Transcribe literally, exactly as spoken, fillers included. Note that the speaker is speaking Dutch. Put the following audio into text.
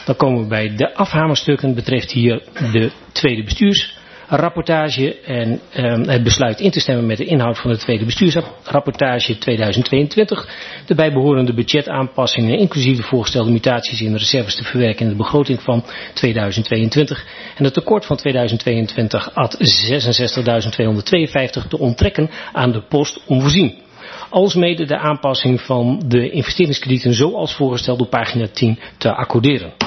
Dan komen we bij de afhamerstukken. Betreft hier de tweede bestuursrapportage en um, het besluit in te stemmen met de inhoud van de tweede bestuursrapportage tweeduizend tweeëntwintig. De bijbehorende budgetaanpassingen inclusief de voorgestelde mutaties in de reserves te verwerken in de begroting van tweeduizend tweeëntwintig. En het tekort van tweeduizend tweeëntwintig ad zesenzestigduizend tweehonderdtweeënvijftig te onttrekken aan de post onvoorzien. Alsmede de aanpassing van de investeringskredieten zoals voorgesteld op pagina tien te accorderen.